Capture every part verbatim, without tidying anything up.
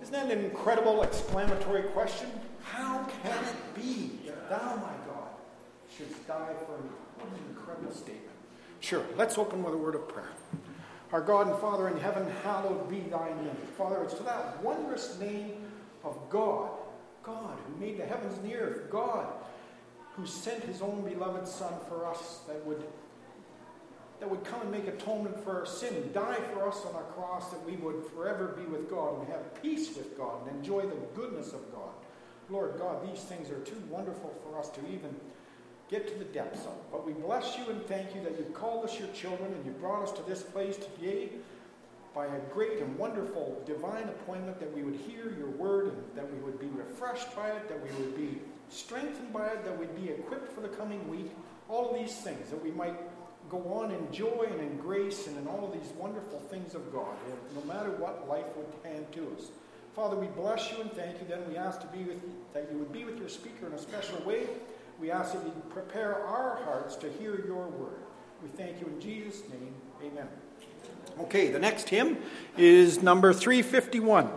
Isn't that an incredible exclamatory question? How can it be that thou, my God, shouldst die for me? What an incredible statement. Sure, let's open with a word of prayer. Our God and Father in heaven, hallowed be thy name. Father, it's to that wondrous name of God, God who made the heavens and the earth, God who sent his own beloved Son for us that would that would come and make atonement for our sin, die for us on our cross, that we would forever be with God and have peace with God and enjoy the goodness of God. Lord God, these things are too wonderful for us to even get to the depths of. But we bless you and thank you that you've called us your children and you brought us to this place today by a great and wonderful divine appointment, that we would hear your word and that we would be refreshed by it, that we would be strengthened by it, that we'd be equipped for the coming week. All of these things, that we might go on in joy and in grace and in all of these wonderful things of God, no matter what life would hand to us. Father, we bless you and thank you. Then we ask to be with you, that you would be with your speaker in a special way. We ask that you prepare our hearts to hear your word. We thank you in Jesus' name. Amen. Okay, the next hymn is number three fifty-one.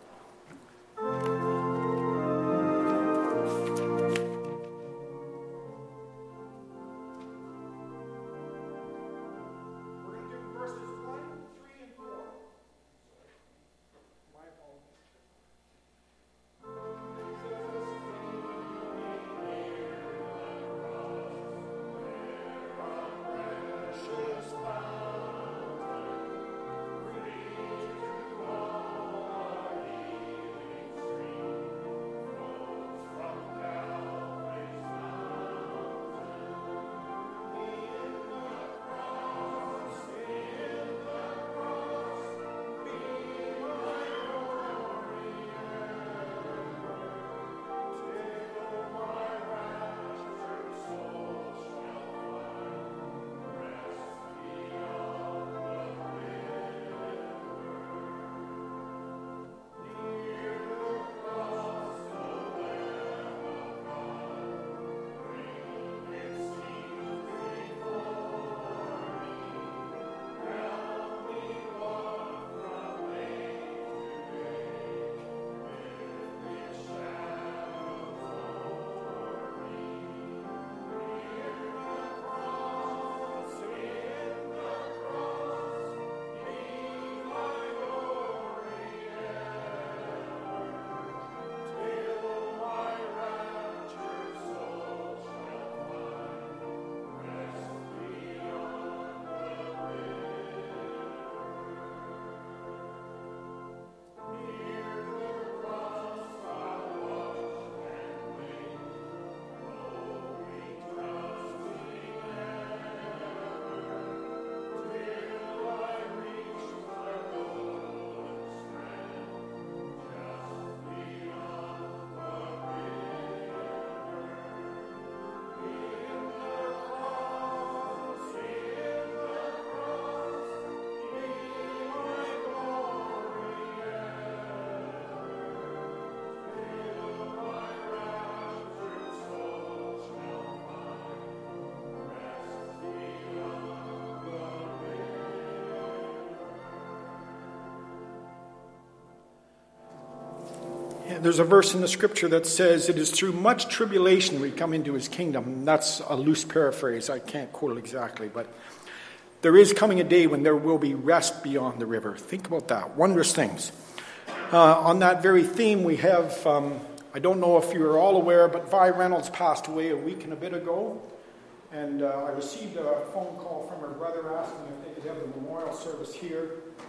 There's a verse in the scripture that says, it is through much tribulation we come into his kingdom. That's a loose paraphrase. I can't quote it exactly, but there is coming a day when there will be rest beyond the river. Think about that. Wondrous things. Uh, on that very theme, we have, um, I don't know if you're all aware, but Vi Reynolds passed away a week and a bit ago. And uh, I received a phone call from her brother asking if they could have the memorial service here.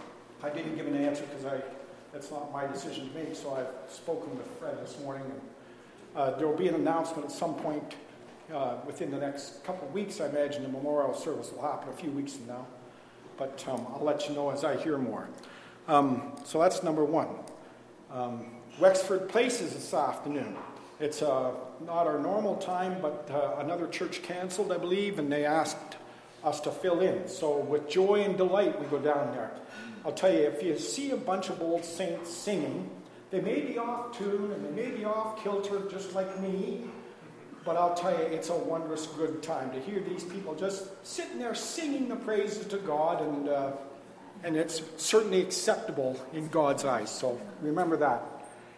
I didn't give an answer because I... That's not my decision to make, so I've spoken with Fred this morning. And, uh, there will be an announcement at some point uh, within the next couple of weeks. I imagine the memorial service will happen a few weeks from now. But um, I'll let you know as I hear more. Um, so that's number one. Um, Wexford Places this afternoon. It's uh, not our normal time, but uh, another church canceled, I believe, and they asked us to fill in. So with joy and delight, we go down there. I'll tell you, if you see a bunch of old saints singing, they may be off tune and they may be off kilter just like me, but I'll tell you, it's a wondrous good time to hear these people just sitting there singing the praises to God, and uh, and it's certainly acceptable in God's eyes. So remember that.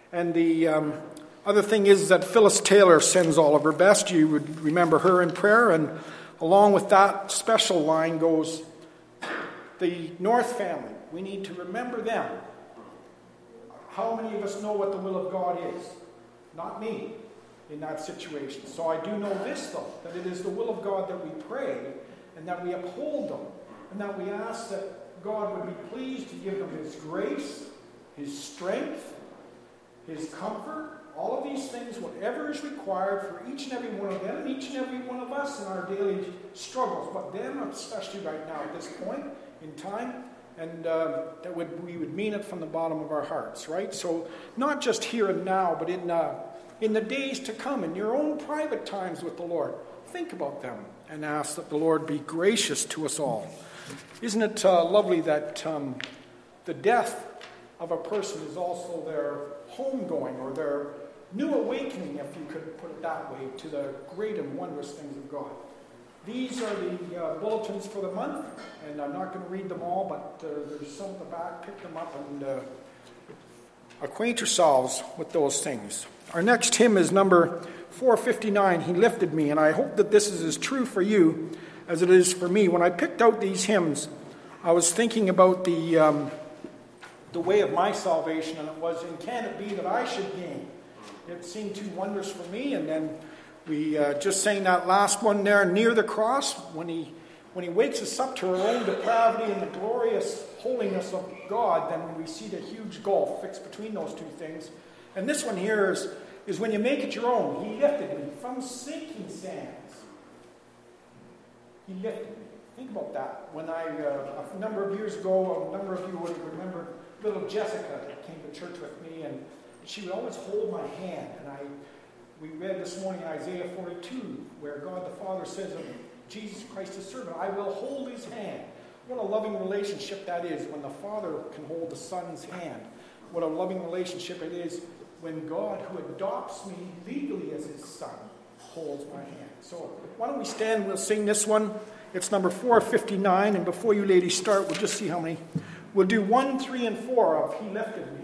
And the um, other thing is that Phyllis Taylor sends all of her best. You would remember her in prayer. And along with that special line goes, the North family, we need to remember them. How many of us know what the will of God is? Not me in that situation. So I do know this, though, that it is the will of God that we pray and that we uphold them and that we ask that God would be pleased to give them His grace, His strength, His comfort, all of these things, whatever is required for each and every one of them and each and every one of us in our daily struggles, but them especially right now at this point in time, and uh, that would, we would mean it from the bottom of our hearts, right? So not just here and now, but in uh, in the days to come, in your own private times with the Lord, think about them and ask that the Lord be gracious to us all. Isn't it uh, lovely that um, the death of a person is also their homegoing or their new awakening, if you could put it that way, to the great and wondrous things of God. These are the uh, bulletins for the month, and I'm not going to read them all, but uh, there's some at the back. Pick them up and uh, acquaint yourselves with those things. Our next hymn is number four fifty-nine, He Lifted Me, and I hope that this is as true for you as it is for me. When I picked out these hymns, I was thinking about the um, the way of my salvation, and it was, and can it be that I should gain? It seemed too wondrous for me, and then we uh, just sang that last one there, near the cross, when he when he wakes us up to our own depravity and the glorious holiness of God, then we see the huge gulf fixed between those two things. And this one here is, is when you make it your own. He lifted me from sinking sands. He lifted me. Think about that. When I, uh, a number of years ago, a number of you would remember little Jessica that came to church with me, and she would always hold my hand. And I, we read this morning in Isaiah forty-two, where God the Father says of Jesus Christ his servant, I will hold his hand. What a loving relationship that is when the Father can hold the Son's hand. What a loving relationship it is when God, who adopts me legally as his son, holds my hand. So why don't we stand, we'll sing this one. It's number four fifty-nine, and before you ladies start, we'll just see how many. We'll do one, three, and four of He Lifted Me.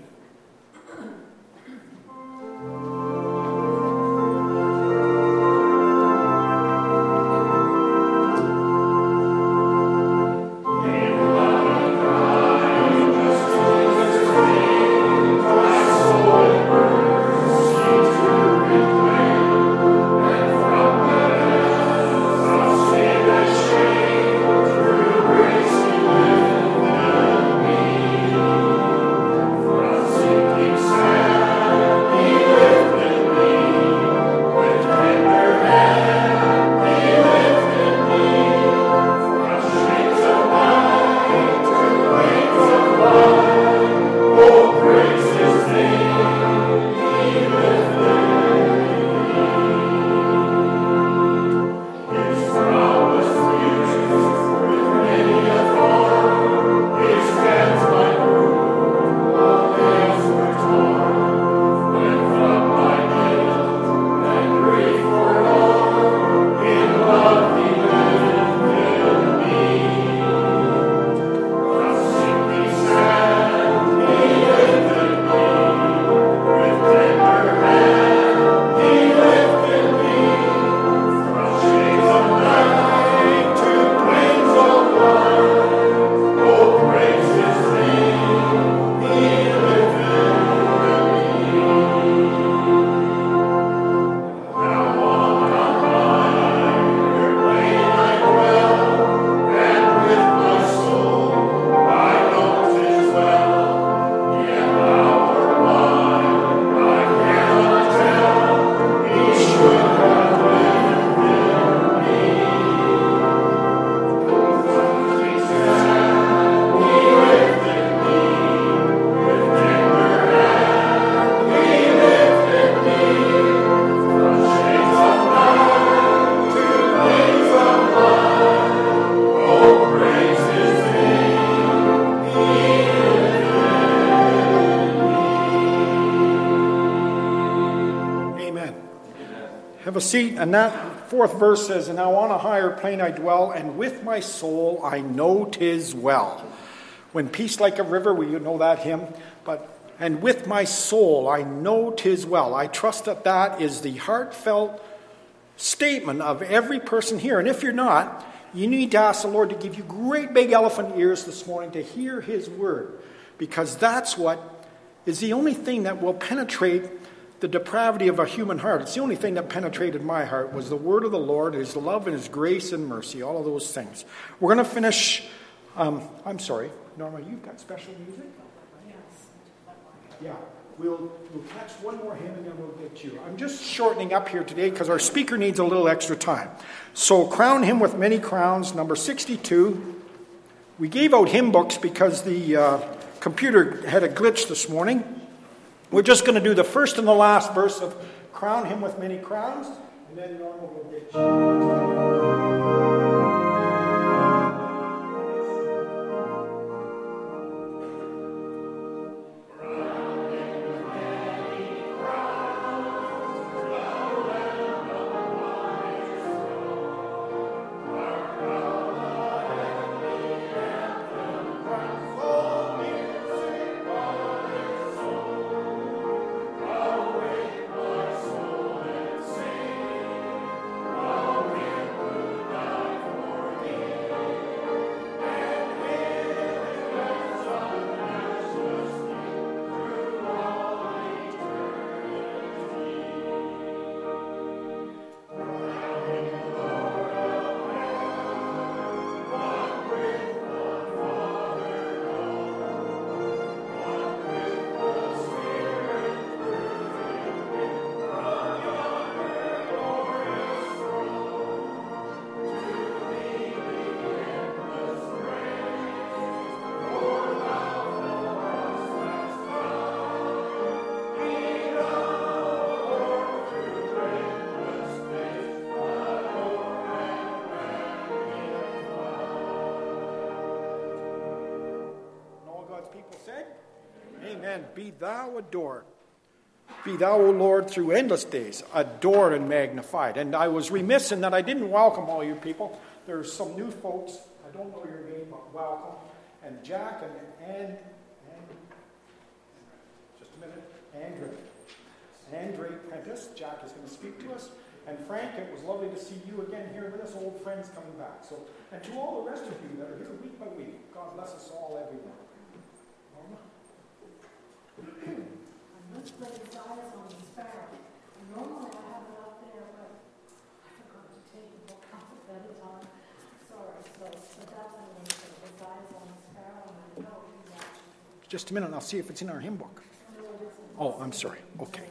Have a seat, and that fourth verse says, and now on a higher plane I dwell, and with my soul I know 'tis well. When peace like a river, we know that hymn, but and with my soul I know 'tis well. I trust that that is the heartfelt statement of every person here. And if you're not, you need to ask the Lord to give you great big elephant ears this morning to hear his word, because that's what is the only thing that will penetrate the depravity of a human heart. It's the only thing that penetrated my heart was the word of the Lord, his love and his grace and mercy, all of those things. We're going to finish, um, I'm sorry, Norma, you've got special music? Yes. Yeah, we'll, we'll catch one more hymn and then we'll get you. I'm just shortening up here today because our speaker needs a little extra time. So Crown Him with Many Crowns, number sixty-two. We gave out hymn books because the uh, computer had a glitch this morning. We're just going to do the first and the last verse of Crown Him with Many Crowns, and then Norma will get you. Amen. Be thou adored. Be thou, O Lord, through endless days, adored and magnified. And I was remiss in that I didn't welcome all you people. There's some new folks. I don't know your name, but welcome. And Jack and and, and just a minute, Andre. Andre Prentice. Jack is going to speak to us. And Frank, it was lovely to see you again here with us, old friends coming back. So, and to all the rest of you that are here week by week, God bless us all, everyone. Norma? I'm much better eyes on the sparrow. Normally I have it up there, but I forgot to take the book out at a time. Sorry, so but that's an answer. His eyes on the sparrow, and I know he's actually. Just a minute, and I'll see if it's in our hymn book. No, it isn't. Oh, I'm sorry. Okay.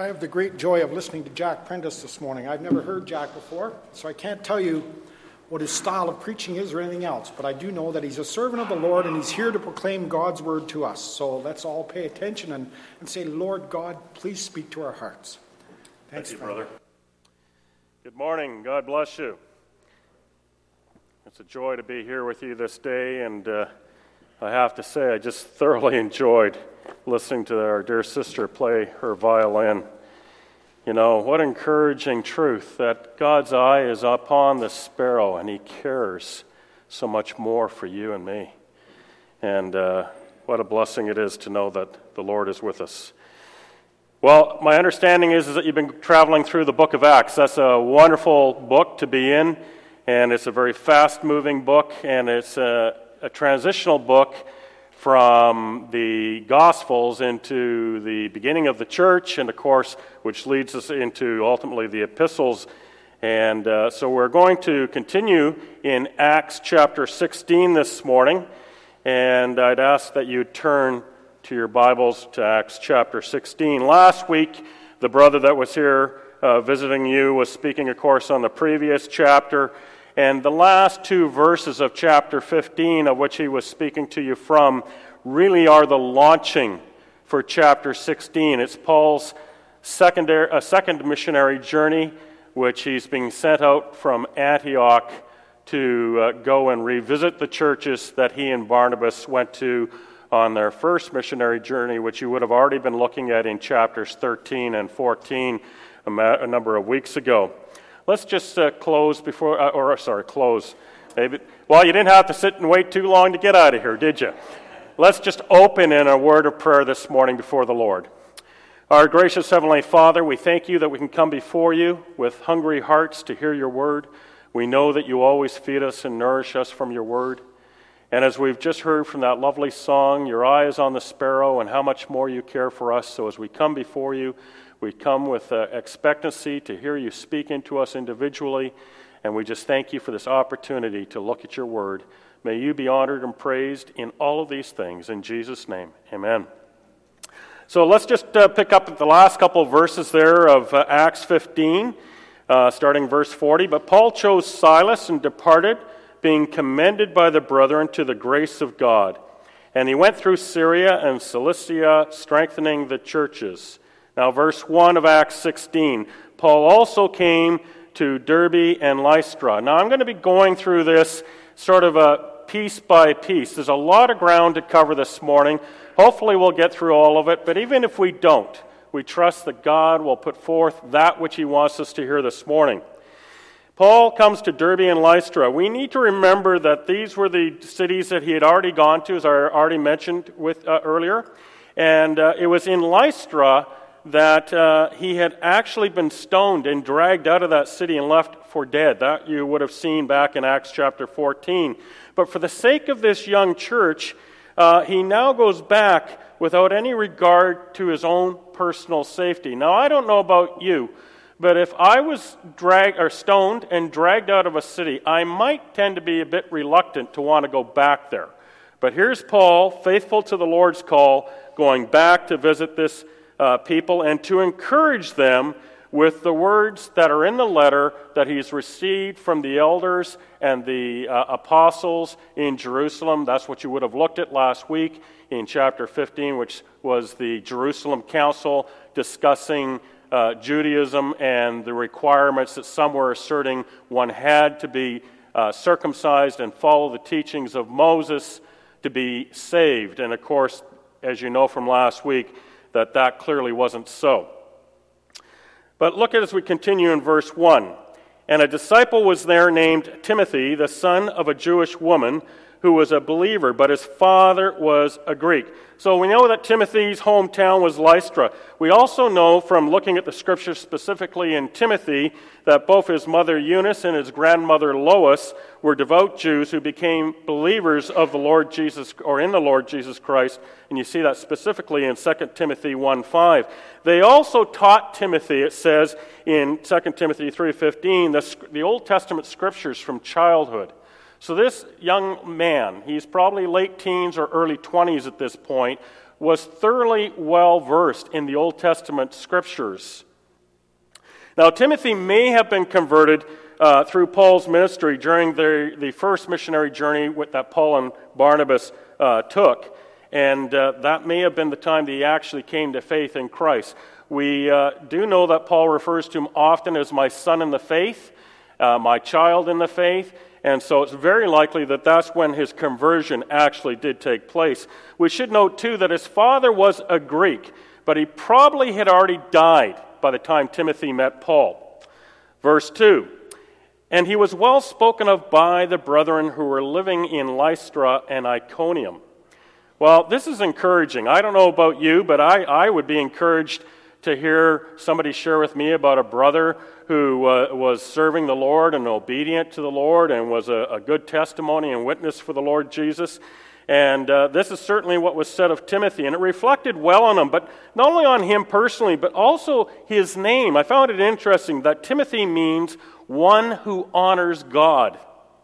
I have the great joy of listening to Jack Prentice this morning. I've never heard Jack before, so I can't tell you what his style of preaching is or anything else, but I do know that he's a servant of the Lord and he's here to proclaim God's word to us. So let's all pay attention and, and say, Lord God, please speak to our hearts. Thanks, Thank you, brother. brother. Good morning. God bless you. It's a joy to be here with you this day, and uh, I have to say I just thoroughly enjoyed listening to our dear sister play her violin. You know, what encouraging truth that God's eye is upon the sparrow and he cares so much more for you and me. And uh, what a blessing it is to know that the Lord is with us. Well, my understanding is, is that you've been traveling through the book of Acts. That's a wonderful book to be in, and it's a very fast-moving book, and it's a, a transitional book from the Gospels into the beginning of the church, and of course, which leads us into ultimately the epistles. And uh, so we're going to continue in Acts chapter sixteen this morning, and I'd ask that you turn to your Bibles to Acts chapter sixteen. Last week, the brother that was here uh, visiting you was speaking, of course, on the previous chapter. And the last two verses of chapter fifteen, of which he was speaking to you from, really are the launching for chapter sixteen. It's Paul's secondary, uh, second missionary journey, which he's being sent out from Antioch to uh, go and revisit the churches that he and Barnabas went to on their first missionary journey, which you would have already been looking at in chapters thirteen and fourteen a, ma- a number of weeks ago. Let's just uh, close before, uh, or sorry, close. Maybe. Well, you didn't have to sit and wait too long to get out of here, did you? Let's just open in a word of prayer this morning before the Lord. Our gracious Heavenly Father, we thank you that we can come before you with hungry hearts to hear your word. We know that you always feed us and nourish us from your word. And as we've just heard from that lovely song, your eye is on the sparrow and how much more you care for us. So as we come before you, we come with uh, expectancy to hear you speak into us individually, and we just thank you for this opportunity to look at your word. May you be honored and praised in all of these things. In Jesus' name, amen. So let's just uh, pick up at the last couple of verses there of uh, Acts fifteen, uh, starting verse forty. But Paul chose Silas and departed, being commended by the brethren to the grace of God. And he went through Syria and Cilicia, strengthening the churches. Now, verse one of Acts sixteen, Paul also came to Derbe and Lystra. Now, I'm going to be going through this sort of a piece by piece. There's a lot of ground to cover this morning. Hopefully, we'll get through all of it, but even if we don't, we trust that God will put forth that which he wants us to hear this morning. Paul comes to Derbe and Lystra. We need to remember that these were the cities that he had already gone to, as I already mentioned with uh, earlier, and uh, it was in Lystra that uh, he had actually been stoned and dragged out of that city and left for dead. That you would have seen back in Acts chapter fourteen. But for the sake of this young church, uh, he now goes back without any regard to his own personal safety. Now, I don't know about you, but if I was dragged or stoned and dragged out of a city, I might tend to be a bit reluctant to want to go back there. But here's Paul, faithful to the Lord's call, going back to visit this Uh, people and to encourage them with the words that are in the letter that he's received from the elders and the uh, apostles in Jerusalem. That's what you would have looked at last week in chapter fifteen, which was the Jerusalem Council discussing uh, Judaism and the requirements that some were asserting one had to be uh, circumcised and follow the teachings of Moses to be saved. And of course, as you know from last week, that that clearly wasn't so. But look at as we continue in verse one. And a disciple was there named Timothy, the son of a Jewish woman, who was a believer, but his father was a Greek. So we know that Timothy's hometown was Lystra. We also know from looking at the scriptures specifically in Timothy that both his mother Eunice and his grandmother Lois were devout Jews who became believers of the Lord Jesus, or in the Lord Jesus Christ, and you see that specifically in Second Timothy one five. They also taught Timothy, it says in Second Timothy three fifteen, the, the Old Testament scriptures from childhood. So this young man, he's probably late teens or early twenties at this point, was thoroughly well versed in the Old Testament scriptures. Now, Timothy may have been converted uh, through Paul's ministry during the, the first missionary journey with, that Paul and Barnabas uh, took, and uh, that may have been the time that he actually came to faith in Christ. We uh, do know that Paul refers to him often as my son in the faith, uh, my child in the faith, and so it's very likely that that's when his conversion actually did take place. We should note, too, that his father was a Greek, but he probably had already died by the time Timothy met Paul. Verse two, and he was well spoken of by the brethren who were living in Lystra and Iconium. Well, this is encouraging. I don't know about you, but I, I would be encouraged to hear somebody share with me about a brother who uh, was serving the Lord and obedient to the Lord and was a, a good testimony and witness for the Lord Jesus. And uh, this is certainly what was said of Timothy, and it reflected well on him, but not only on him personally, but also his name. I found it interesting that Timothy means one who honors God.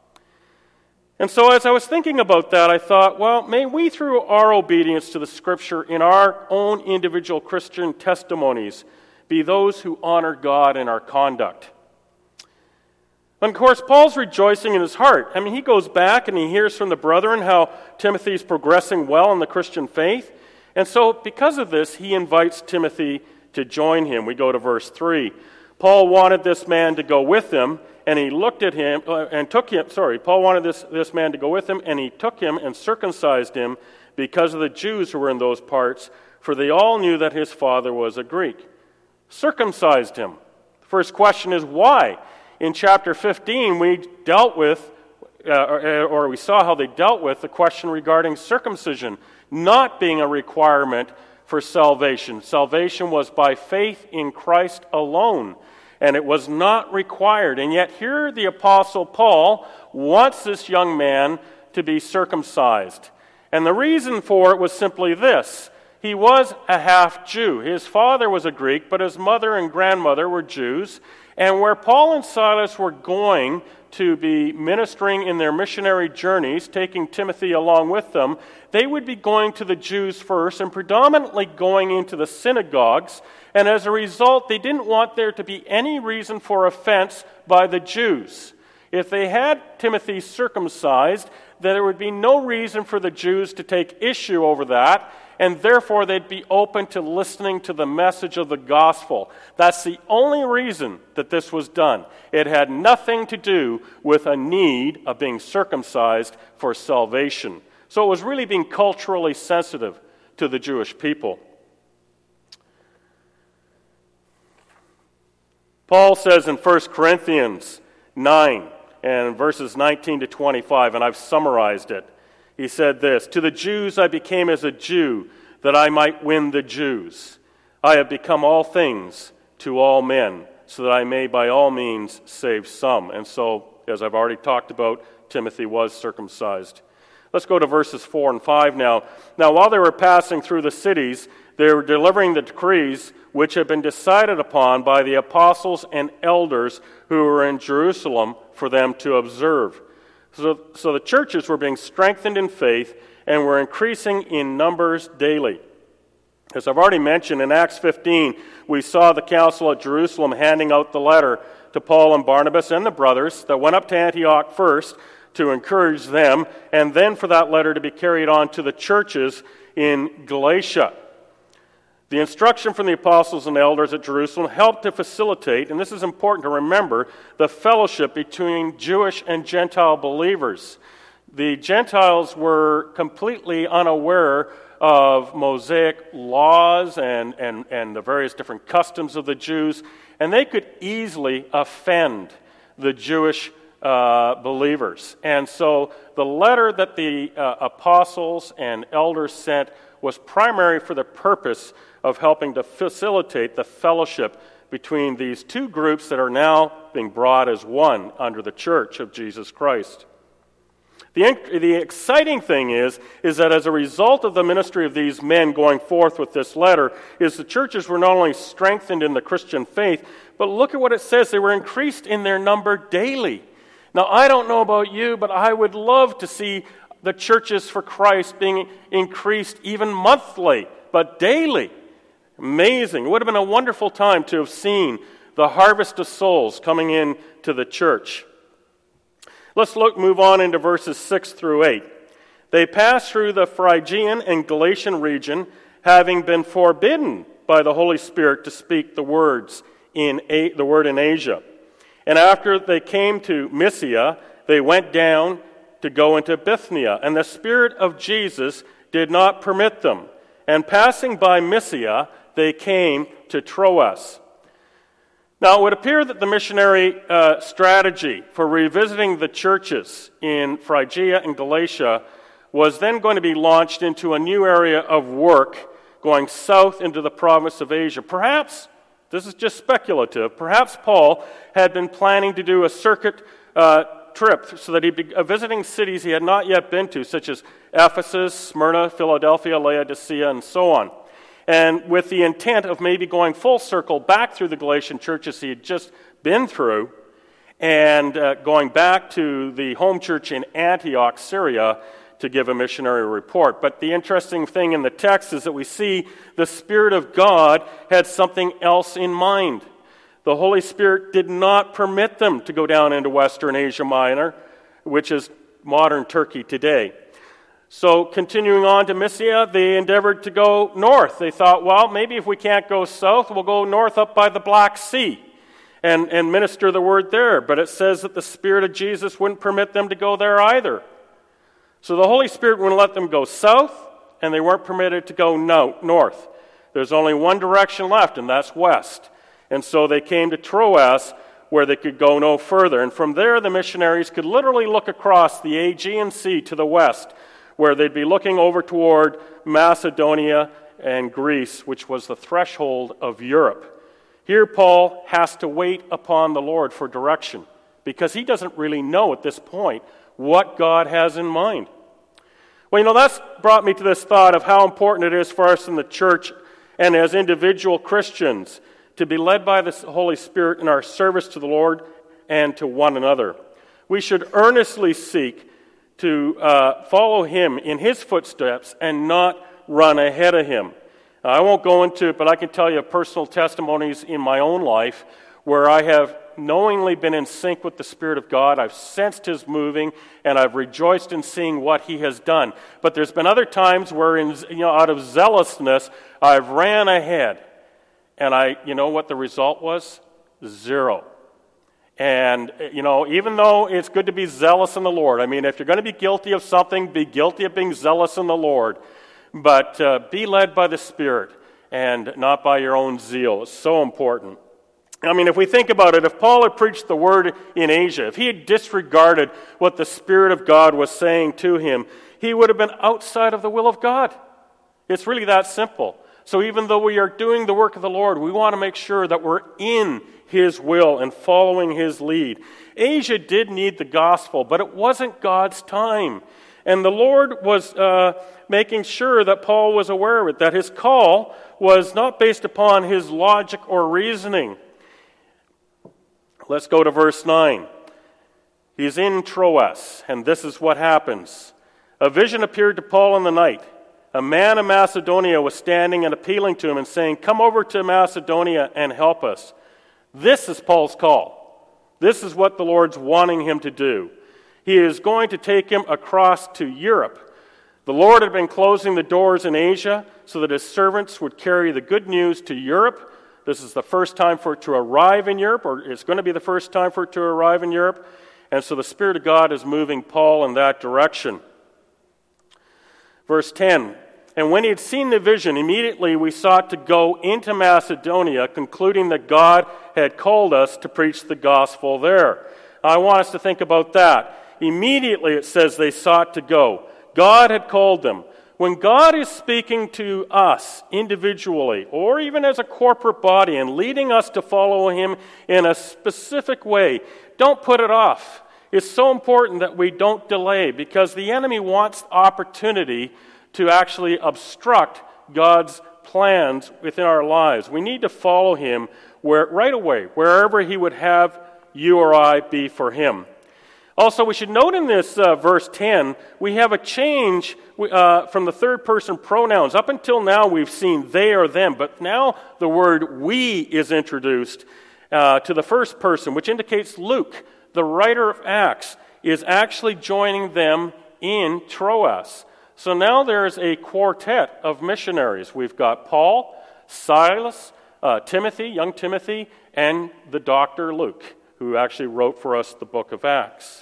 And so as I was thinking about that, I thought, well, may we, through our obedience to the Scripture in our own individual Christian testimonies, be those who honor God in our conduct. And of course, Paul's rejoicing in his heart. I mean, he goes back and he hears from the brethren how Timothy's progressing well in the Christian faith. And so because of this, he invites Timothy to join him. We go to verse three. Paul wanted this man to go with him, and he looked at him uh, and took him, sorry, Paul wanted this, this man to go with him, and he took him and circumcised him because of the Jews who were in those parts, for they all knew that his father was a Greek. Circumcised him. The first question is why? In chapter fifteen, we dealt with, uh, or, or we saw how they dealt with the question regarding circumcision not being a requirement for salvation. Salvation was by faith in Christ alone, and it was not required. And yet here the Apostle Paul wants this young man to be circumcised. And the reason for it was simply this. He was a half-Jew. His father was a Greek, but his mother and grandmother were Jews. And where Paul and Silas were going to be ministering in their missionary journeys, taking Timothy along with them, they would be going to the Jews first and predominantly going into the synagogues. And as a result, they didn't want there to be any reason for offense by the Jews. If they had Timothy circumcised, then there would be no reason for the Jews to take issue over that, and therefore they'd be open to listening to the message of the gospel. That's the only reason that this was done. It had nothing to do with a need of being circumcised for salvation. So it was really being culturally sensitive to the Jewish people. Paul says in First Corinthians nine, and verses nineteen to twenty-five, and I've summarized it. He said this, "To the Jews I became as a Jew, that I might win the Jews. I have become all things to all men, so that I may by all means save some." And so, as I've already talked about, Timothy was circumcised. Let's go to verses four and five now. Now, while they were passing through the cities, they were delivering the decrees which had been decided upon by the apostles and elders who were in Jerusalem for them to observe. So, so the churches were being strengthened in faith and were increasing in numbers daily. As I've already mentioned, in Acts fifteen, we saw the council at Jerusalem handing out the letter to Paul and Barnabas and the brothers that went up to Antioch first to encourage them, and then for that letter to be carried on to the churches in Galatia. The instruction from the apostles and elders at Jerusalem helped to facilitate, and this is important to remember, the fellowship between Jewish and Gentile believers. The Gentiles were completely unaware of Mosaic laws and, and, and the various different customs of the Jews, and they could easily offend the Jewish uh, believers. And so the letter that the uh, apostles and elders sent was primary for the purpose of helping to facilitate the fellowship between these two groups that are now being brought as one under the Church of Jesus Christ. The, the exciting thing is, is that as a result of the ministry of these men going forth with this letter, is the churches were not only strengthened in the Christian faith, but look at what it says, they were increased in their number daily. Now, I don't know about you, but I would love to see the churches for Christ being increased even monthly, but daily. Amazing. It would have been a wonderful time to have seen the harvest of souls coming in to the church. Let's look, move on into verses six through eight. They passed through the Phrygian and Galatian region, having been forbidden by the Holy Spirit to speak the words in a, the word in Asia. And after they came to Mysia, they went down to go into Bithynia, and the Spirit of Jesus did not permit them. And passing by Mysia, they came to Troas. Now, it would appear that the missionary uh, strategy for revisiting the churches in Phrygia and Galatia was then going to be launched into a new area of work going south into the province of Asia. Perhaps, this is just speculative, perhaps Paul had been planning to do a circuit uh, trip so that he'd be visiting cities he had not yet been to, such as Ephesus, Smyrna, Philadelphia, Laodicea, and so on. And with the intent of maybe going full circle back through the Galatian churches he had just been through and uh, going back to the home church in Antioch, Syria, to give a missionary report. But the interesting thing in the text is that we see the Spirit of God had something else in mind. The Holy Spirit did not permit them to go down into Western Asia Minor, which is modern Turkey today. So continuing on to Mysia, they endeavored to go north. They thought, well, maybe if we can't go south, we'll go north up by the Black Sea and, and minister the word there. But it says that the Spirit of Jesus wouldn't permit them to go there either. So the Holy Spirit wouldn't let them go south, and they weren't permitted to go no, north. There's only one direction left, and that's west. And so they came to Troas, where they could go no further. And from there, the missionaries could literally look across the Aegean Sea to the west, where they'd be looking over toward Macedonia and Greece, which was the threshold of Europe. Here, Paul has to wait upon the Lord for direction, because he doesn't really know at this point what God has in mind. Well, you know, that's brought me to this thought of how important it is for us in the church and as individual Christians to be led by the Holy Spirit in our service to the Lord and to one another. We should earnestly seek to uh, follow him in his footsteps and not run ahead of him. Now, I won't go into it, but I can tell you personal testimonies in my own life where I have knowingly been in sync with the Spirit of God. I've sensed his moving, and I've rejoiced in seeing what he has done. But there's been other times where, in, you know, out of zealousness, I've ran ahead. And I, you know what the result was? Zero. And, you know, even though it's good to be zealous in the Lord, I mean, if you're going to be guilty of something, be guilty of being zealous in the Lord. But uh, be led by the Spirit and not by your own zeal. It's so important. I mean, if we think about it, if Paul had preached the word in Asia, if he had disregarded what the Spirit of God was saying to him, he would have been outside of the will of God. It's really that simple. So even though we are doing the work of the Lord, we want to make sure that we're in his will and following his lead. Asia did need the gospel, but it wasn't God's time. And the Lord was uh, making sure that Paul was aware of it, that his call was not based upon his logic or reasoning. Let's go to verse nine. He's in Troas, and this is what happens. A vision appeared to Paul in the night. A man of Macedonia was standing and appealing to him and saying, "Come over to Macedonia and help us." This is Paul's call. This is what the Lord's wanting him to do. He is going to take him across to Europe. The Lord had been closing the doors in Asia so that his servants would carry the good news to Europe. This is the first time for it to arrive in Europe, or it's going to be the first time for it to arrive in Europe. And so the Spirit of God is moving Paul in that direction. Verse ten, and when he had seen the vision, immediately we sought to go into Macedonia, concluding that God had called us to preach the gospel there. I want us to think about that. Immediately it says they sought to go. God had called them. When God is speaking to us individually, or even as a corporate body, and leading us to follow him in a specific way, don't put it off. It's so important that we don't delay, because the enemy wants opportunity to actually obstruct God's plans within our lives. We need to follow him where right away, wherever he would have you or I be for him. Also, we should note in this uh, verse ten, we have a change uh, from the third person pronouns. Up until now, we've seen they or them, but now the word we is introduced uh, to the first person, which indicates Luke, the writer of Acts, is actually joining them in Troas. So now there's a quartet of missionaries. We've got Paul, Silas, uh, Timothy, young Timothy, and the doctor Luke, who actually wrote for us the book of Acts.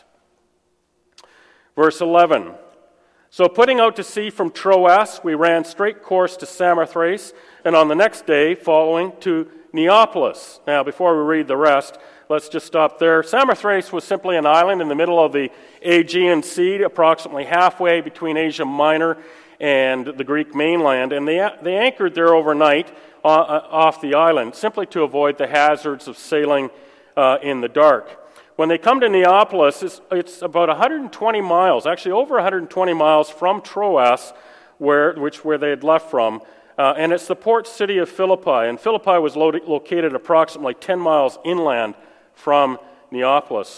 Verse eleven, so putting out to sea from Troas, we ran straight course to Samothrace, and on the next day following to Neapolis. Now, before we read the rest, let's just stop there. Samothrace was simply an island in the middle of the Aegean Sea, approximately halfway between Asia Minor and the Greek mainland, and they, they anchored there overnight uh, off the island, simply to avoid the hazards of sailing uh, in the dark. When they come to Neapolis, it's, it's about one hundred twenty miles, actually over one hundred twenty miles from Troas, where, which where they had left from, uh, and it's the port city of Philippi. And Philippi was lo- located approximately ten miles inland from Neapolis.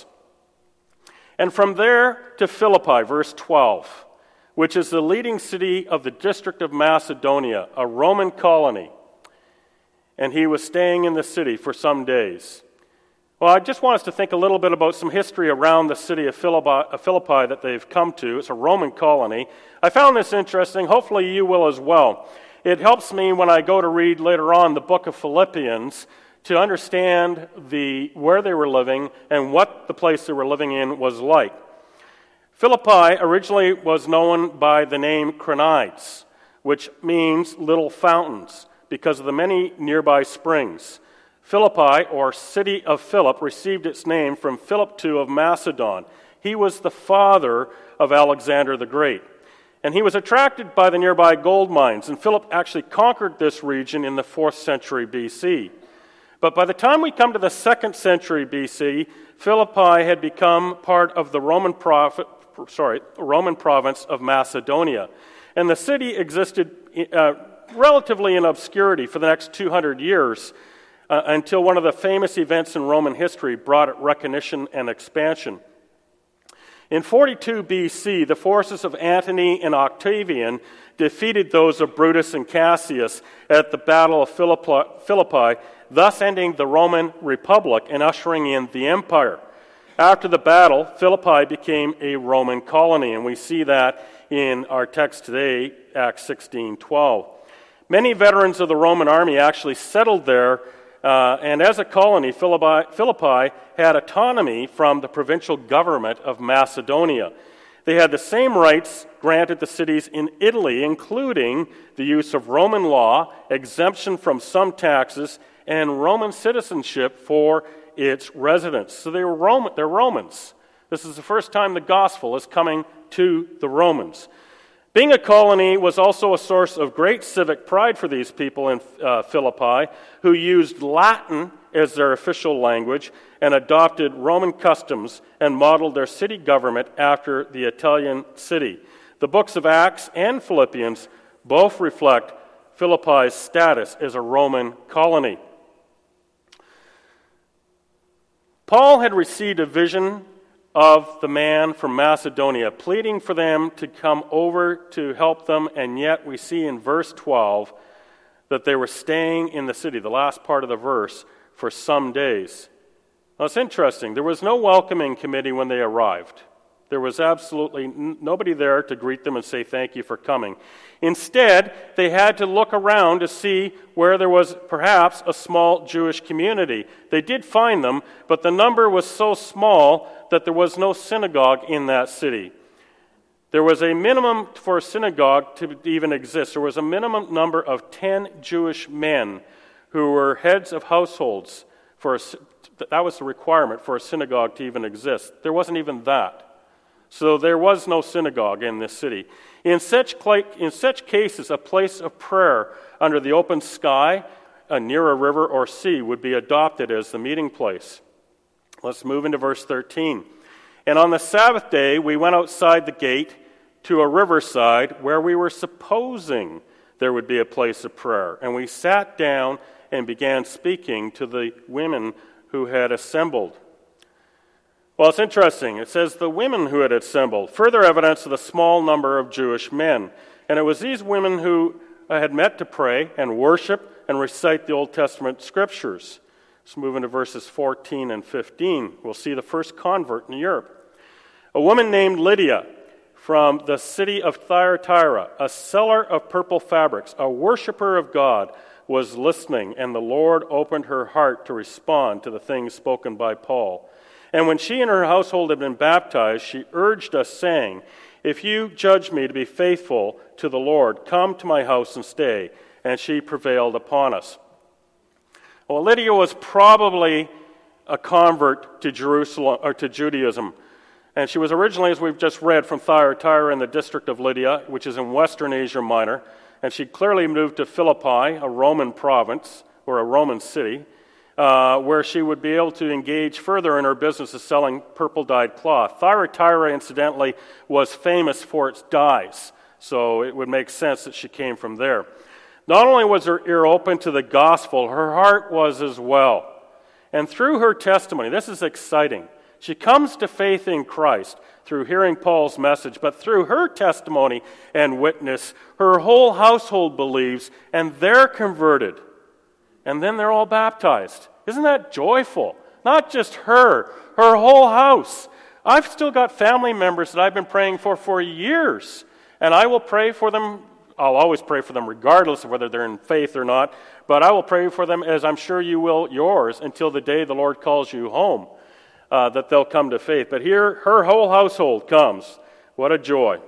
And from there to Philippi, verse twelve, which is the leading city of the district of Macedonia, a Roman colony. And he was staying in the city for some days. Well, I just want us to think a little bit about some history around the city of Philippi, Philippi that they've come to. It's a Roman colony. I found this interesting. Hopefully you will as well. It helps me when I go to read later on the book of Philippians to understand the where they were living and what the place they were living in was like. Philippi originally was known by the name Cronides, which means little fountains, because of the many nearby springs. Philippi, or city of Philip, received its name from Philip the Second of Macedon. He was the father of Alexander the Great. And he was attracted by the nearby gold mines, and Philip actually conquered this region in the fourth century B C. But by the time we come to the second century B C, Philippi had become part of the Roman, prophet, sorry, Roman province of Macedonia. And the city existed uh, relatively in obscurity for the next two hundred years, Uh, until one of the famous events in Roman history brought it recognition and expansion. In forty-two B C, the forces of Antony and Octavian defeated those of Brutus and Cassius at the Battle of Philippi, Philippi, thus ending the Roman Republic and ushering in the empire. After the battle, Philippi became a Roman colony, and we see that in our text today, Acts sixteen twelve. Many veterans of the Roman army actually settled there. Uh, and as a colony, Philippi, Philippi had autonomy from the provincial government of Macedonia. They had the same rights granted to cities in Italy, including the use of Roman law, exemption from some taxes, and Roman citizenship for its residents. So they were Roman, they're Romans. This is the first time the gospel is coming to the Romans. Being a colony was also a source of great civic pride for these people in uh, Philippi, who used Latin as their official language and adopted Roman customs and modeled their city government after the Italian city. The books of Acts and Philippians both reflect Philippi's status as a Roman colony. Paul had received a vision of the man from Macedonia, pleading for them to come over to help them, and yet we see in verse twelve that they were staying in the city, the last part of the verse, for some days. Now it's interesting. There was no welcoming committee when they arrived. There was absolutely n- nobody there to greet them and say thank you for coming. Instead, they had to look around to see where there was perhaps a small Jewish community. They did find them, but the number was so small that there was no synagogue in that city. There was a minimum for a synagogue to even exist. There was a minimum number of ten Jewish men who were heads of households. For a, that was the requirement for a synagogue to even exist. There wasn't even that. So there was no synagogue in this city. In such, in such cases, a place of prayer under the open sky, uh, near a river or sea, would be adopted as the meeting place. Let's move into verse thirteen. And on the Sabbath day, we went outside the gate to a riverside where we were supposing there would be a place of prayer. And we sat down and began speaking to the women who had assembled. Well, it's interesting. It says the women who had assembled, further evidence of the small number of Jewish men. And it was these women who had met to pray and worship and recite the Old Testament scriptures. Let's move into verses fourteen and fifteen. We'll see the first convert in Europe. A woman named Lydia from the city of Thyatira, a seller of purple fabrics, a worshiper of God, was listening, and the Lord opened her heart to respond to the things spoken by Paul. And when she and her household had been baptized, she urged us, saying, "If you judge me to be faithful to the Lord, come to my house and stay." And she prevailed upon us. Well, Lydia was probably a convert to Jerusalem or to Judaism. And she was originally, as we've just read, from Thyatira in the district of Lydia, which is in western Asia Minor. And she clearly moved to Philippi, a Roman province, or a Roman city, uh, where she would be able to engage further in her business of selling purple-dyed cloth. Thyatira, incidentally, was famous for its dyes, so it would make sense that she came from there. Not only was her ear open to the gospel, her heart was as well. And through her testimony, this is exciting, she comes to faith in Christ through hearing Paul's message, but through her testimony and witness, her whole household believes, and they're converted. And then they're all baptized. Isn't that joyful? Not just her, her whole house. I've still got family members that I've been praying for for years, and I will pray for them. I'll always pray for them regardless of whether they're in faith or not, but I will pray for them, as I'm sure you will yours, until the day the Lord calls you home. Uh, that they'll come to faith. But here, her whole household comes. What a joy.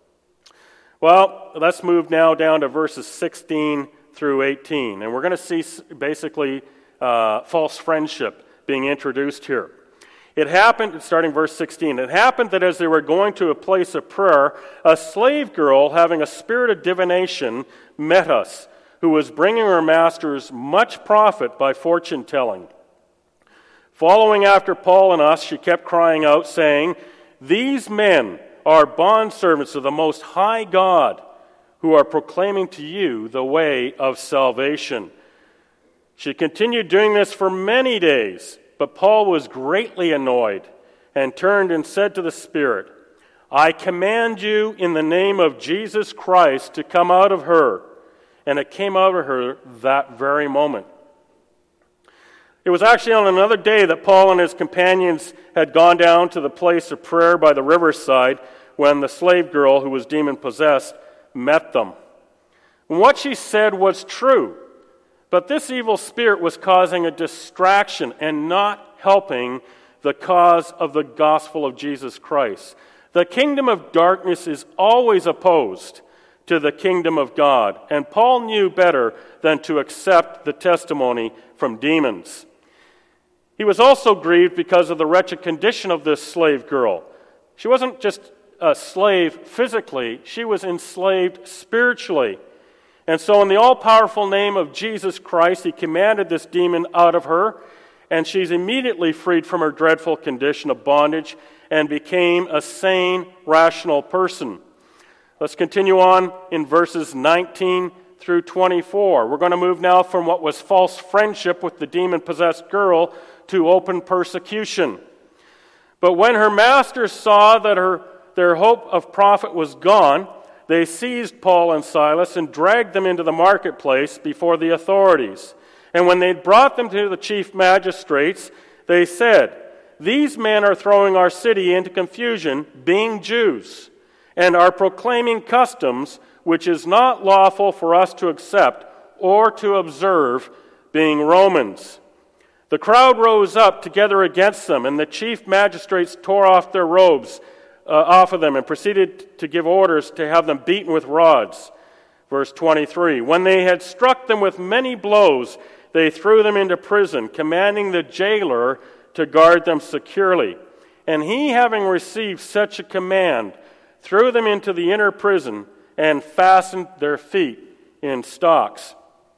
Well, let's move now down to verses sixteen through eighteen. And we're going to see basically uh, false friendship being introduced here. It happened, starting verse sixteen, it happened that as they were going to a place of prayer, a slave girl having a spirit of divination met us, who was bringing her masters much profit by fortune telling. Following after Paul and us, she kept crying out, saying, "These men are bondservants of the Most High God, who are proclaiming to you the way of salvation." She continued doing this for many days, but Paul was greatly annoyed and turned and said to the Spirit, "I command you in the name of Jesus Christ to come out of her." And it came out of her that very moment. It was actually on another day that Paul and his companions had gone down to the place of prayer by the riverside when the slave girl who was demon-possessed met them. And what she said was true, but this evil spirit was causing a distraction and not helping the cause of the gospel of Jesus Christ. The kingdom of darkness is always opposed to the kingdom of God, and Paul knew better than to accept the testimony from demons. He was also grieved because of the wretched condition of this slave girl. She wasn't just a slave physically, she was enslaved spiritually. And so in the all-powerful name of Jesus Christ, he commanded this demon out of her, and she's immediately freed from her dreadful condition of bondage and became a sane, rational person. Let's continue on in verses nineteen through twenty-four. We're going to move now from what was false friendship with the demon-possessed girl to open persecution. But when her masters saw that her their hope of profit was gone, they seized Paul and Silas and dragged them into the marketplace before the authorities. And when they brought them to the chief magistrates, they said, "These men are throwing our city into confusion, being Jews, and are proclaiming customs which is not lawful for us to accept or to observe, being Romans." The crowd rose up together against them, and the chief magistrates tore off their robes uh, off of them and proceeded to give orders to have them beaten with rods. Verse twenty-three, when they had struck them with many blows, they threw them into prison, commanding the jailer to guard them securely. And he, having received such a command, threw them into the inner prison and fastened their feet in stocks.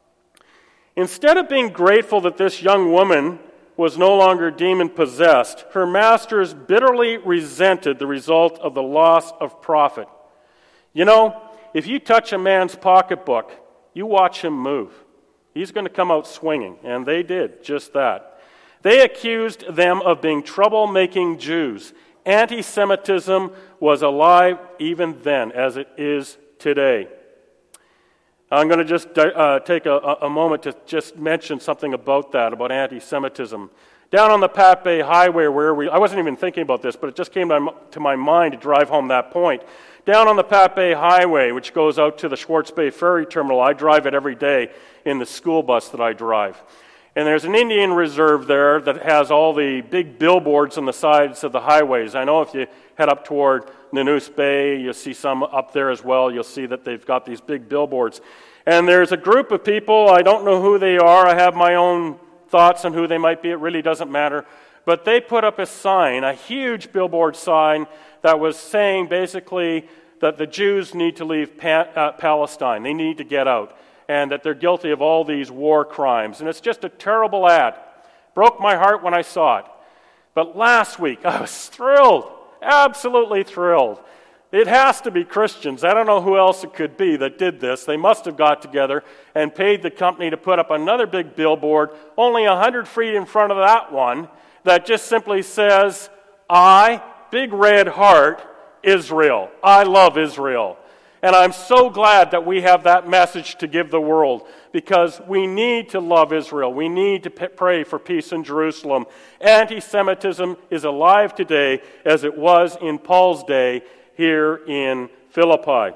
Instead of being grateful that this young woman was no longer demon-possessed, her masters bitterly resented the result of the loss of profit. You know, if you touch a man's pocketbook, you watch him move. He's going to come out swinging, and they did just that. They accused them of being troublemaking Jews. Anti-Semitism was alive even then, as it is today. I'm going to just uh, take a, a moment to just mention something about that, about anti-Semitism. Down on the Pat Bay Highway where we, I wasn't even thinking about this, but it just came to my mind to drive home that point. Down on the Pat Bay Highway, which goes out to the Schwartz Bay Ferry Terminal, I drive it every day in the school bus that I drive. And there's an Indian reserve there that has all the big billboards on the sides of the highways. I know if you head up toward Nanoose Bay, you'll see some up there as well. You'll see that they've got these big billboards. And there's a group of people, I don't know who they are, I have my own thoughts on who they might be, it really doesn't matter. But they put up a sign, a huge billboard sign, that was saying basically that the Jews need to leave pa- uh, Palestine. They need to get out. And that they're guilty of all these war crimes. And it's just a terrible ad. Broke my heart when I saw it. But last week, I was thrilled. Absolutely thrilled. It has to be Christians. I don't know who else it could be that did this. They must have got together and paid the company to put up another big billboard, only one hundred feet in front of that one, that just simply says, I, big red heart, Israel. I love Israel. And I'm so glad that we have that message to give the world, because we need to love Israel. We need to p- pray for peace in Jerusalem. Anti-Semitism is alive today as it was in Paul's day here in Philippi.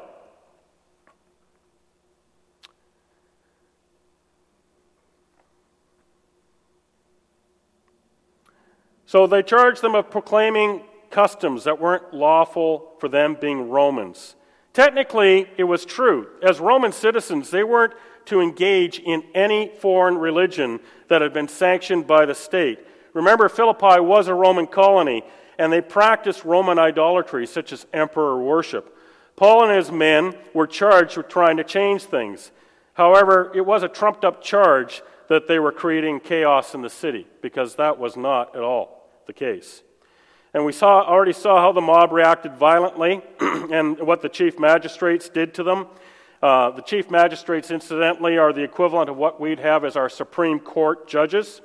So they charged them of proclaiming customs that weren't lawful for them, being Romans. Technically, it was true. As Roman citizens, they weren't to engage in any foreign religion that had been sanctioned by the state. Remember, Philippi was a Roman colony, and they practiced Roman idolatry, such as emperor worship. Paul and his men were charged with trying to change things. However, it was a trumped-up charge that they were creating chaos in the city, because that was not at all the case. And we saw already saw how the mob reacted violently and what the chief magistrates did to them. Uh, the chief magistrates, incidentally, are the equivalent of what we'd have as our Supreme Court judges.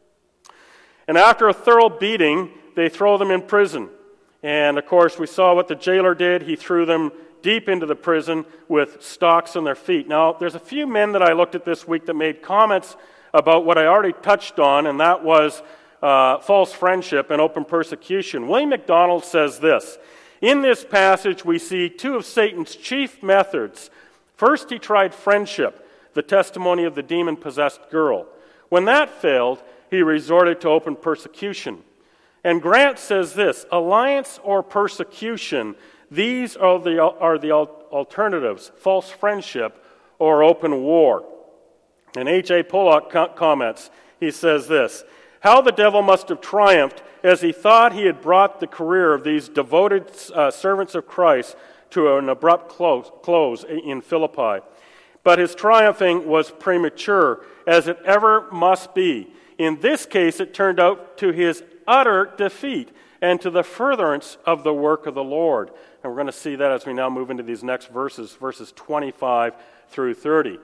And after a thorough beating, they throw them in prison. And, of course, we saw what the jailer did. He threw them deep into the prison with stocks on their feet. Now, there's a few men that I looked at this week that made comments about what I already touched on, and that was Uh, false friendship and open persecution. William MacDonald says this: in this passage we see two of Satan's chief methods. First, he tried friendship, the testimony of the demon-possessed girl. When that failed, he resorted to open persecution. And Grant says this: alliance or persecution, these are the, are the alternatives, false friendship or open war. And H A Pollock co- comments, he says this: how the devil must have triumphed as he thought he had brought the career of these devoted uh, servants of Christ to an abrupt close, close in Philippi. But his triumphing was premature, as it ever must be. In this case, it turned out to his utter defeat and to the furtherance of the work of the Lord. And we're going to see that as we now move into these next verses, verses twenty-five through thirty.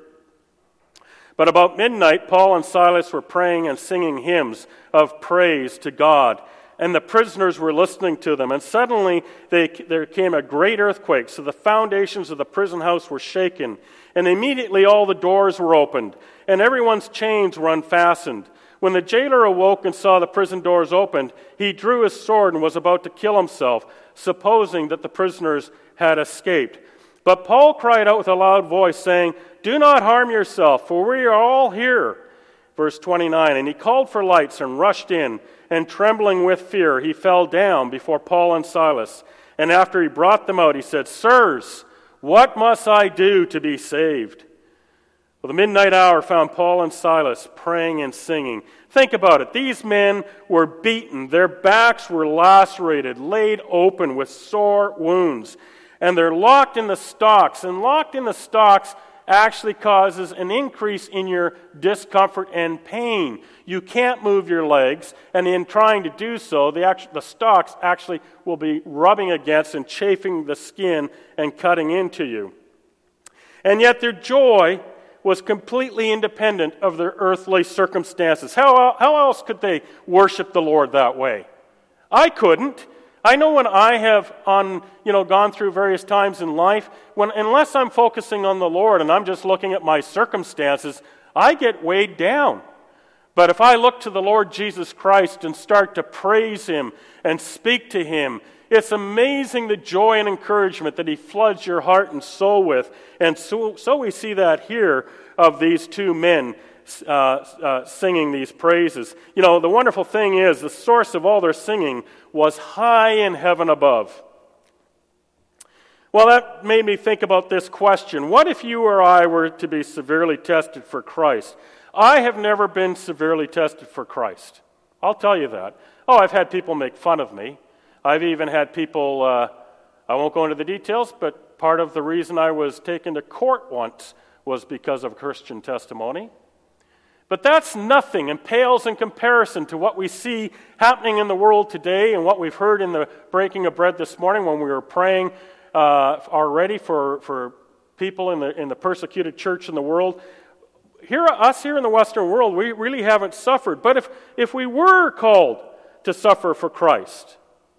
But about midnight, Paul and Silas were praying and singing hymns of praise to God, and the prisoners were listening to them. And suddenly they, there came a great earthquake, so the foundations of the prison house were shaken. And immediately all the doors were opened, and everyone's chains were unfastened. When the jailer awoke and saw the prison doors opened, he drew his sword and was about to kill himself, supposing that the prisoners had escaped. But Paul cried out with a loud voice, saying, do not harm yourself, for we are all here. Verse twenty-nine, and he called for lights and rushed in, and trembling with fear, he fell down before Paul and Silas. And after he brought them out, he said, sirs, what must I do to be saved? Well, the midnight hour found Paul and Silas praying and singing. Think about it. These men were beaten. Their backs were lacerated, laid open with sore wounds. And they're locked in the stocks. And locked in the stocks actually causes an increase in your discomfort and pain. You can't move your legs, and in trying to do so, the, act- the stocks actually will be rubbing against and chafing the skin and cutting into you. And yet their joy was completely independent of their earthly circumstances. How, how else could they worship the Lord that way? I couldn't. I know when I have on, you know, gone through various times in life, when unless I'm focusing on the Lord and I'm just looking at my circumstances, I get weighed down. But if I look to the Lord Jesus Christ and start to praise Him and speak to Him, it's amazing the joy and encouragement that He floods your heart and soul with. And so, so we see that here of these two men uh, uh, singing these praises. You know, the wonderful thing is the source of all their singing was high in heaven above. Well, that made me think about this question. What if you or I were to be severely tested for Christ? I have never been severely tested for Christ. I'll tell you that. Oh, I've had people make fun of me. I've even had people, uh, I won't go into the details, but part of the reason I was taken to court once was because of Christian testimony. But that's nothing and pales in comparison to what we see happening in the world today and what we've heard in the breaking of bread this morning when we were praying uh, already for, for people in the, in the persecuted church in the world. Here, us here in the Western world, we really haven't suffered. But if, if we were called to suffer for Christ,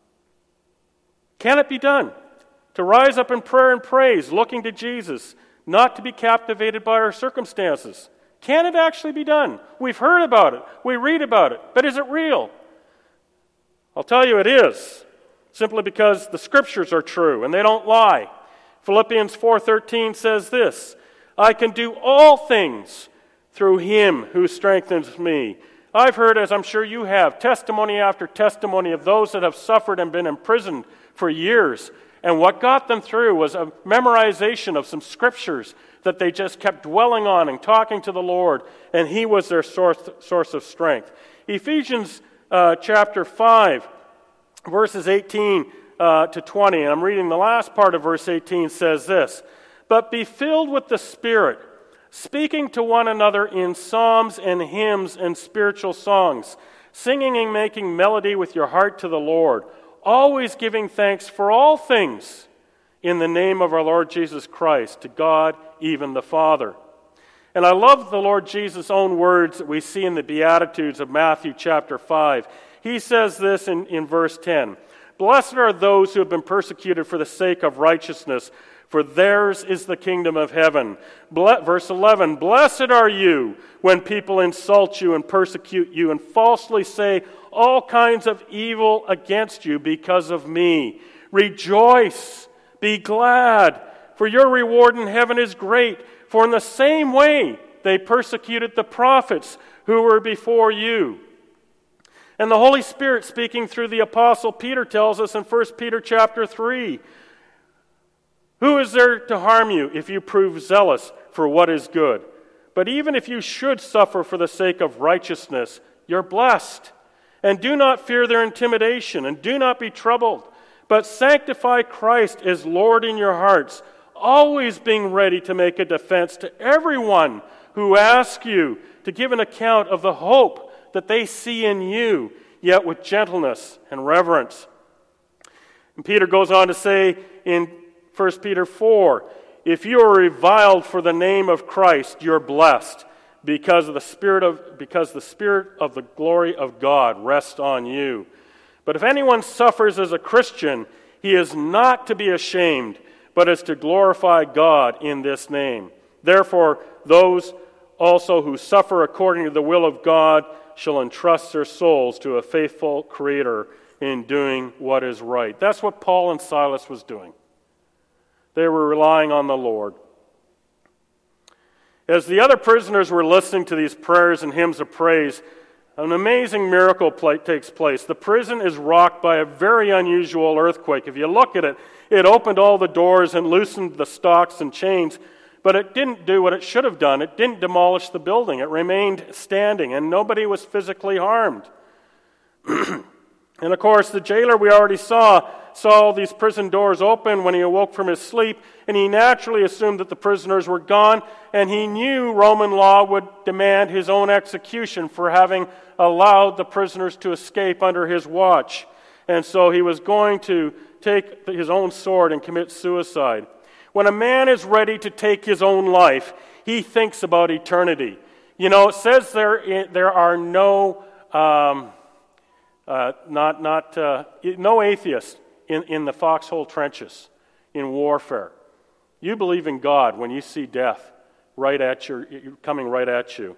can it be done? To rise up in prayer and praise, looking to Jesus, not to be captivated by our circumstances. Can it actually be done? We've heard about it. We read about it. But is it real? I'll tell you it is, simply because the Scriptures are true and they don't lie. Philippians four thirteen says this, I can do all things through Him who strengthens me. I've heard, as I'm sure you have, testimony after testimony of those that have suffered and been imprisoned for years. And what got them through was a memorization of some scriptures that they just kept dwelling on and talking to the Lord, and He was their source, source of strength. Ephesians uh, chapter five, verses eighteen uh, to twenty, and I'm reading the last part of verse eighteen, says this, But be filled with the Spirit, speaking to one another in psalms and hymns and spiritual songs, singing and making melody with your heart to the Lord, always giving thanks for all things in the name of our Lord Jesus Christ, to God, even the Father. And I love the Lord Jesus' own words that we see in the Beatitudes of Matthew chapter five. He says this in, in verse ten, Blessed are those who have been persecuted for the sake of righteousness, for theirs is the kingdom of heaven. Ble- verse eleven, Blessed are you when people insult you and persecute you and falsely say all kinds of evil against you because of me. Rejoice, be glad, for your reward in heaven is great. For in the same way they persecuted the prophets who were before you. And the Holy Spirit, speaking through the Apostle Peter, tells us in First Peter chapter three, Who is there to harm you if you prove zealous for what is good? But even if you should suffer for the sake of righteousness, you're blessed. And do not fear their intimidation, and do not be troubled, but sanctify Christ as Lord in your hearts, always being ready to make a defense to everyone who asks you to give an account of the hope that they see in you, yet with gentleness and reverence. And Peter goes on to say in First Peter four, If you are reviled for the name of Christ, you're blessed, because of the Spirit of because the Spirit of the glory of God rests on you. But if anyone suffers as a Christian, he is not to be ashamed, but is to glorify God in this name. Therefore, those also who suffer according to the will of God shall entrust their souls to a faithful Creator in doing what is right. That's what Paul and Silas was doing. They were relying on the Lord. As the other prisoners were listening to these prayers and hymns of praise, an amazing miracle takes place. The prison is rocked by a very unusual earthquake. If you look at it, it opened all the doors and loosened the stocks and chains, but it didn't do what it should have done. It didn't demolish the building. It remained standing, and nobody was physically harmed. And of course, the jailer we already saw, saw all these prison doors open when he awoke from his sleep, and he naturally assumed that the prisoners were gone, and he knew Roman law would demand his own execution for having allowed the prisoners to escape under his watch. And so he was going to take his own sword and commit suicide. When a man is ready to take his own life, he thinks about eternity. You know, it says there there are no um, uh, not not uh, no atheists in, in the foxhole trenches in warfare. You believe in God when you see death right at your coming right at you.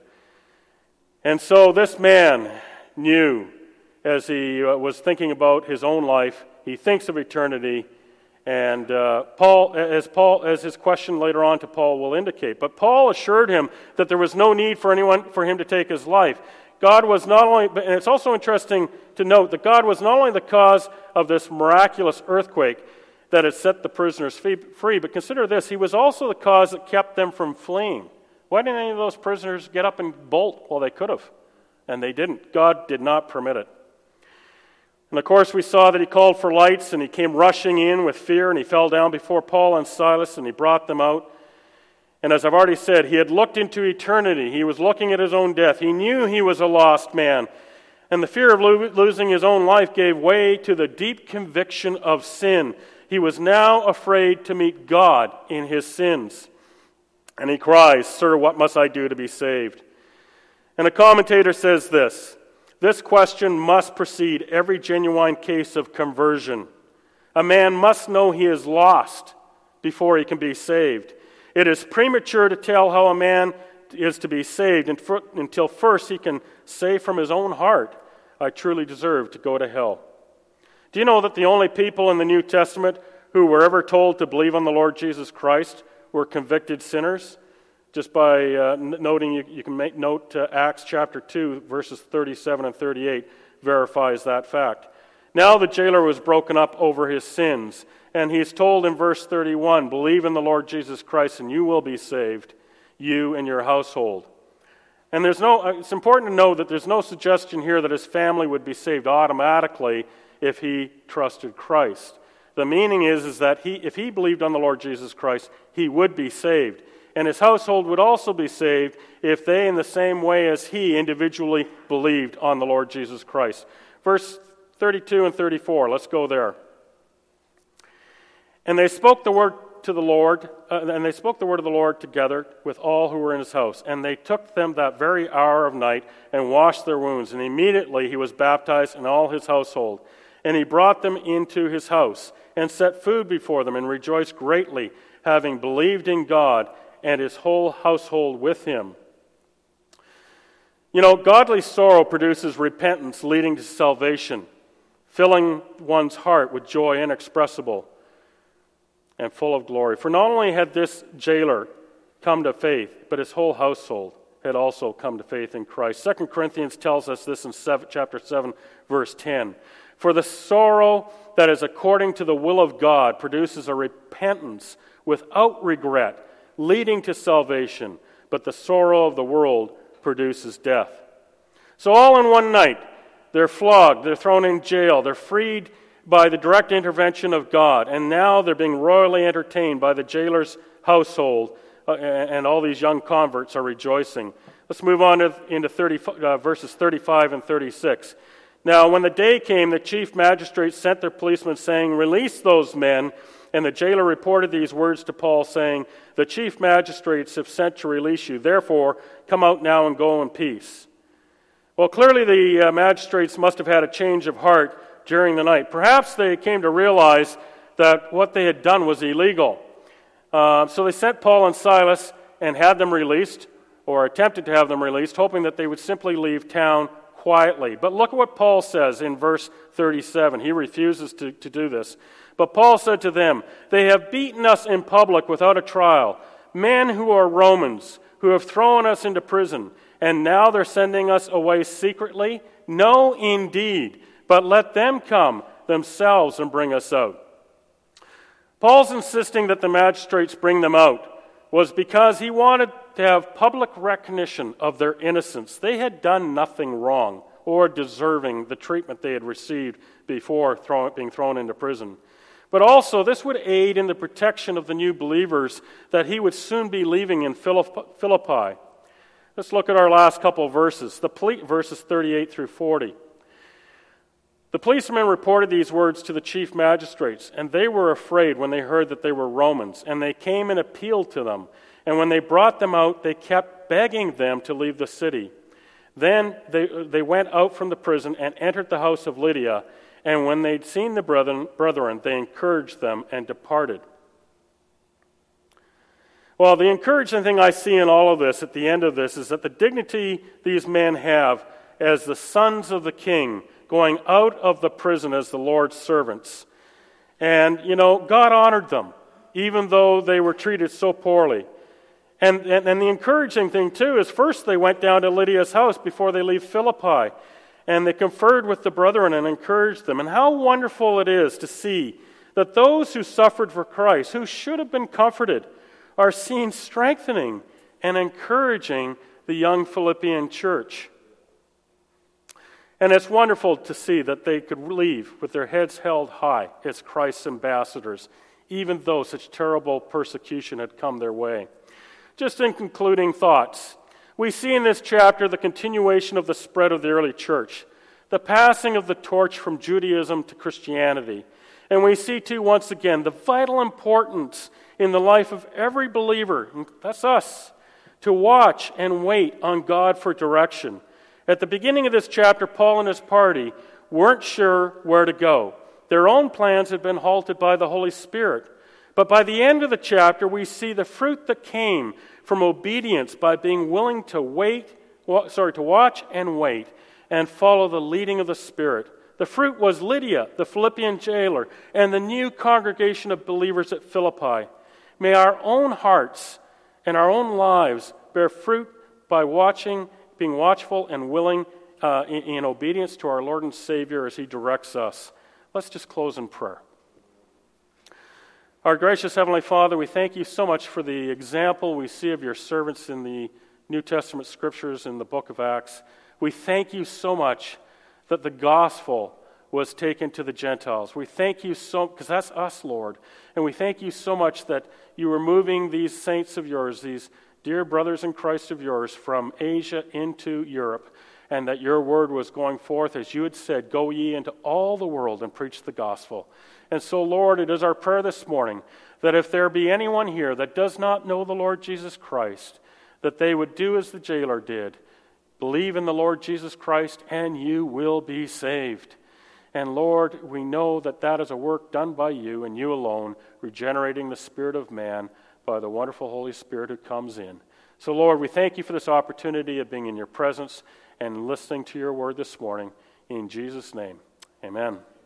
And so this man knew, as he uh, was thinking about his own life, he thinks of eternity, and uh, Paul, as Paul, as his question later on to Paul will indicate. But Paul assured him that there was no need for anyone for him to take his life. God was not only, and it's also interesting to note that God was not only the cause of this miraculous earthquake that had set the prisoners free, but consider this: he was also the cause that kept them from fleeing. Why didn't any of those prisoners get up and bolt? Well, they could have, and they didn't. God did not permit it. And of course, we saw that he called for lights, and he came rushing in with fear, and he fell down before Paul and Silas, and he brought them out. And as I've already said, he had looked into eternity. He was looking at his own death. He knew he was a lost man. And the fear of lo- losing his own life gave way to the deep conviction of sin. He was now afraid to meet God in his sins. And he cries, "Sir, what must I do to be saved?" And a commentator says this: this question must precede every genuine case of conversion. A man must know he is lost before he can be saved. It is premature to tell how a man is to be saved until first he can say from his own heart, "I truly deserve to go to hell." Do you know that the only people in the New Testament who were ever told to believe on the Lord Jesus Christ were convicted sinners? Just by uh, noting, you, you can make note uh, Acts chapter two, verses thirty-seven and thirty-eight verifies that fact. Now the jailer was broken up over his sins, and he's told in verse thirty-one, "Believe in the Lord Jesus Christ and you will be saved, you and your household." And there's no, it's important to know that there's no suggestion here that his family would be saved automatically if he trusted Christ. The meaning is, is that he, if he believed on the Lord Jesus Christ, he would be saved. And his household would also be saved if they, in the same way as he, individually believed on the Lord Jesus Christ. Verse thirty-two and thirty-four, let's go there. And they spoke the word to the Lord, uh, and they spoke the word of the Lord together with all who were in his house. And they took them that very hour of night and washed their wounds. And immediately he was baptized and all his household. And he brought them into his house and set food before them and rejoiced greatly, having believed in God, and his whole household with him. You know, godly sorrow produces repentance leading to salvation, filling one's heart with joy inexpressible and full of glory. For not only had this jailer come to faith, but his whole household had also come to faith in Christ. Second Corinthians tells us this in seven, chapter seven, verse ten. For the sorrow that is according to the will of God produces a repentance without regret, leading to salvation, but the sorrow of the world produces death. So all in one night, they're flogged, they're thrown in jail, they're freed by the direct intervention of God, and now they're being royally entertained by the jailer's household, uh, and all these young converts are rejoicing. Let's move on to, into thirty, uh, verses thirty-five and thirty-six. Now, when the day came, the chief magistrates sent their policemen, saying, "Release those men." And the jailer reported these words to Paul, saying, "The chief magistrates have sent to release you. Therefore, come out now and go in peace." Well, clearly the uh, magistrates must have had a change of heart during the night. Perhaps they came to realize that what they had done was illegal. Uh, so they sent Paul and Silas and had them released, or attempted to have them released, hoping that they would simply leave town quietly. But look at what Paul says in verse thirty-seven. He refuses to, to do this. But Paul said to them, "They have beaten us in public without a trial, men who are Romans, who have thrown us into prison, and now they're sending us away secretly? No, indeed, but let them come themselves and bring us out." Paul's insisting that the magistrates bring them out was because he wanted to have public recognition of their innocence. They had done nothing wrong or deserving the treatment they had received before throw, being thrown into prison. But also, this would aid in the protection of the new believers that he would soon be leaving in Philippi. Let's look at our last couple of verses, the poli- verses thirty-eight through forty. The policemen reported these words to the chief magistrates, and they were afraid when they heard that they were Romans, and they came and appealed to them. And when they brought them out, they kept begging them to leave the city. Then they, they went out from the prison and entered the house of Lydia. And when they'd seen the brethren, brethren, they encouraged them and departed. Well, the encouraging thing I see in all of this, at the end of this, is that the dignity these men have as the sons of the king, going out of the prison as the Lord's servants. And, you know, God honored them, even though they were treated so poorly. And, and, and the encouraging thing, too, is first they went down to Lydia's house before they leave Philippi. And they conferred with the brethren and encouraged them. And how wonderful it is to see that those who suffered for Christ, who should have been comforted, are seen strengthening and encouraging the young Philippian church. And it's wonderful to see that they could leave with their heads held high as Christ's ambassadors, even though such terrible persecution had come their way. Just in concluding thoughts, we see in this chapter the continuation of the spread of the early church, the passing of the torch from Judaism to Christianity. And we see, too, once again, the vital importance in the life of every believer, that's us, to watch and wait on God for direction. At the beginning of this chapter, Paul and his party weren't sure where to go. Their own plans had been halted by the Holy Spirit. But by the end of the chapter, we see the fruit that came from obedience by being willing to wait, sorry, to watch and wait and follow the leading of the Spirit. The fruit was Lydia, the Philippian jailer, and the new congregation of believers at Philippi. May our own hearts and our own lives bear fruit by watching, being watchful and willing uh, in, in obedience to our Lord and Savior as He directs us. Let's just close in prayer. Our gracious Heavenly Father, we thank you so much for the example we see of your servants in the New Testament scriptures in the book of Acts. We thank you so much that the gospel was taken to the Gentiles. We thank you so, because that's us, Lord. And we thank you so much that you were moving these saints of yours, these dear brothers in Christ of yours, from Asia into Europe, and that your word was going forth, as you had said, go ye into all the world and preach the gospel. And so, Lord, it is our prayer this morning that if there be anyone here that does not know the Lord Jesus Christ, that they would do as the jailer did, believe in the Lord Jesus Christ, and you will be saved. And Lord, we know that that is a work done by you and you alone, regenerating the spirit of man by the wonderful Holy Spirit who comes in. So, Lord, we thank you for this opportunity of being in your presence and listening to your word this morning. In Jesus' name, amen.